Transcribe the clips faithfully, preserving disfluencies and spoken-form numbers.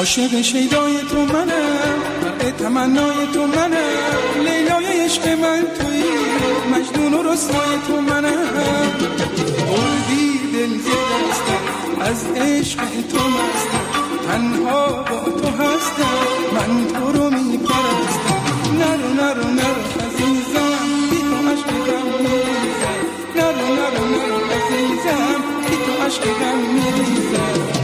عاشق شیدای تو منم، مرد تمنای تو منم، لیلای عشق من تویی، مجنون و رسوای تو منم. بردی دل ز دستم، از عشق تو مستم، تنها با تو هستم، من تو رو میپرستم. نرو نرو نرو عزیزم، بی تو عشق غم میریزم. نرو نرو نرو عزیزم، بی تو عشق غم میریزم.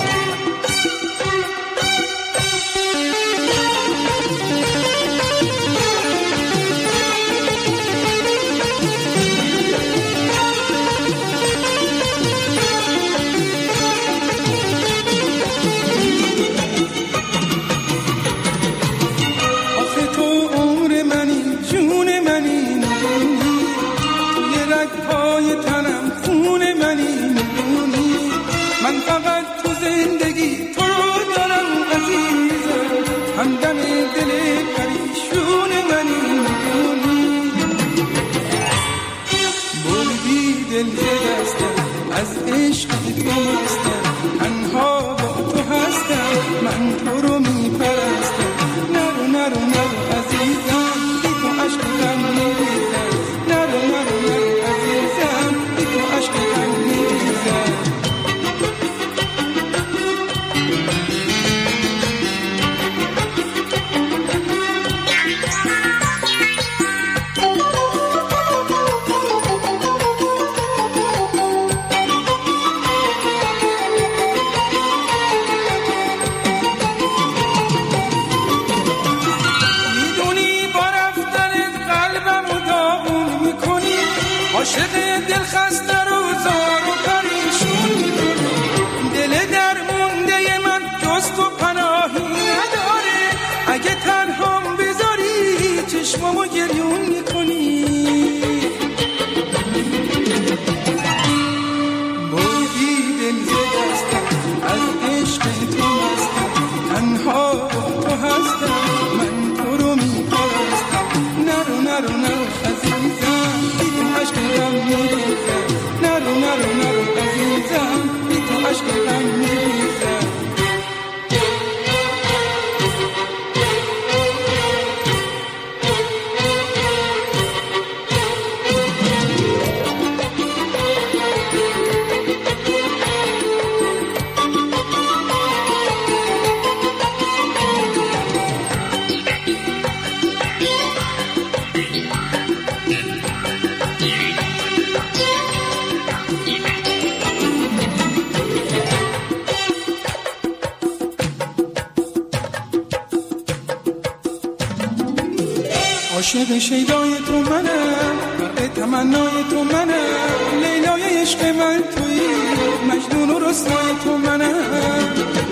عاشق شیدای تو منم، مرد تمنای تو منم، لیلای عشق من تویی، مجنون و رسوای تو منم.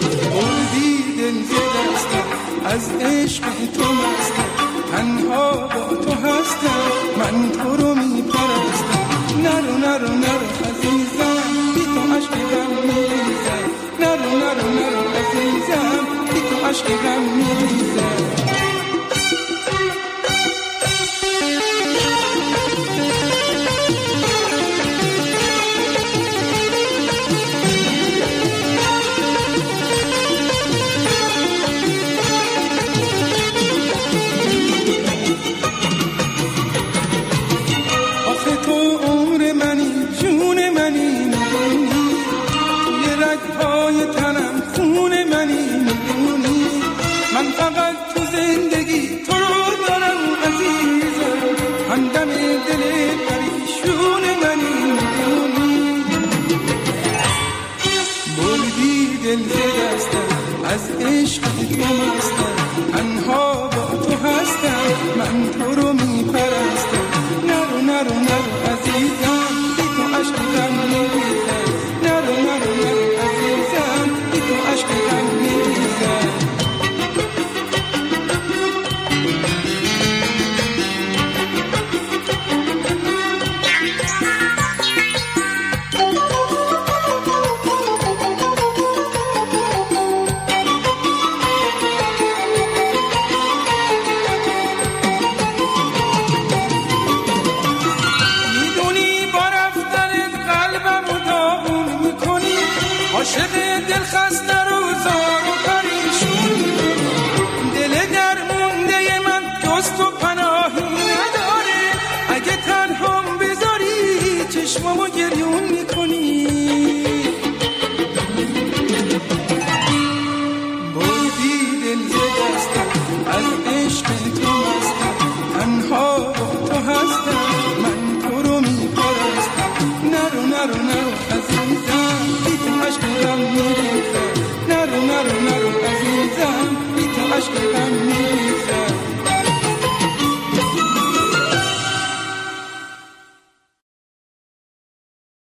بردی دل ز دستم، از عشق تو مستم، تنها با تو هستم، من تو رو میپرستم. نرو نرو نرو عزیزم، بی تو عشق غم میریزم. نرو نرو نرو عزیزم، بی تو عشق غم میریزم. میدون میکنی بردی دل ز دستم از عشق تو مستم تنها با تو هستم من تو رو میپرستم نرو نرو نرو عزیزم بی تو عشق دلم